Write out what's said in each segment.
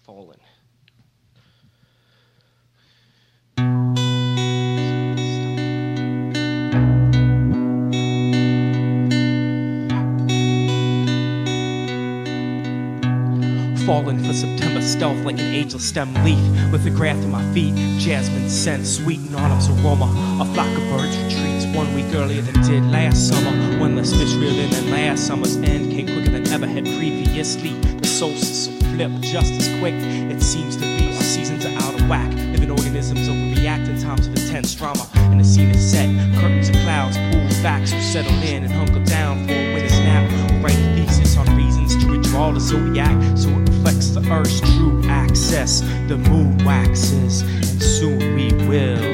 Fallen. Falling for September stealth like an ageless stem leaf, lithographed in my feet, jasmine scent, sweet in autumn's aroma. A flock of birds retreats 1 week earlier than did last summer. One less fish reeled in than last summer's end came quicker than ever had previously. The solstice will flip just as quick. It seems to be our seasons are out of whack. Living organisms overreact in times of intense drama. And the scene is set, curtains of clouds pull back, so settle in and hunker down for a winter's nap. We'll write a thesis on reasons to withdraw the zodiac, so it reflects the earth's true access. The moon waxes, and soon we will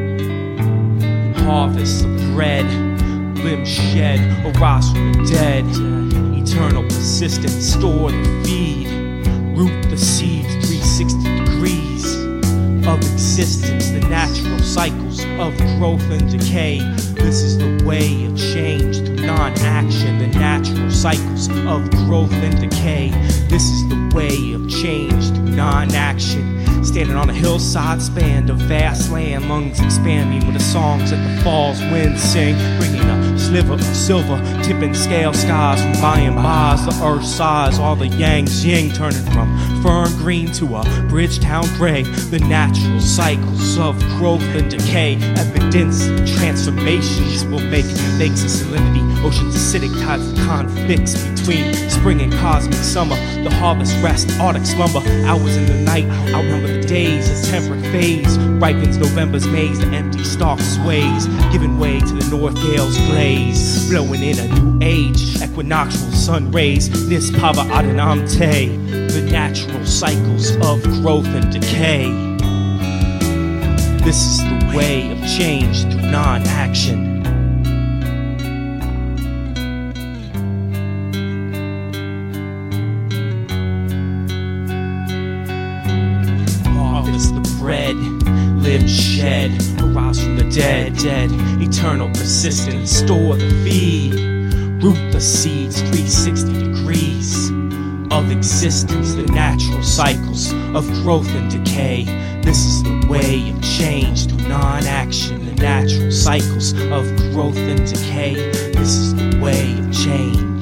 harvest the bread, limbs shed, arise from the dead. Eternal persistence, store the feed, root the seeds 360 degrees of existence, the natural cycles of growth and decay. This is the way of change through non-action, the natural cycles of growth and decay. This is the way of change through non-action. Standing on a hillside spanned a vast land, lungs expanding with the songs that the fall's winds sing, bringing a sliver of silver, tipping scale skies from by and bys. The earth sighs, all the yang's yin turning from fern green to a Bridgetown gray. The natural cycles of growth and decay, evidence of transformations will make lakes of salinity, oceans acidic, tides of conflicts between spring and cosmic summer. The harvest rest, Arctic slumber, hours in the night outnumber the days as temperate phase ripens November's maize. The empty stalk sways, giving way to the north gale's blaze, blowing in a new age, equinoctial sun rays. This Pava Adenante, the natural cycles of growth and decay. This is the way of change through non-action. Harvest the bread, limbs shed, arise from the dead. Eternal persistence, store the feed, root the seeds 360 degrees of existence, the natural cycles of growth and decay. This is the way of change through non-action, the natural cycles of growth and decay. This is the way of change.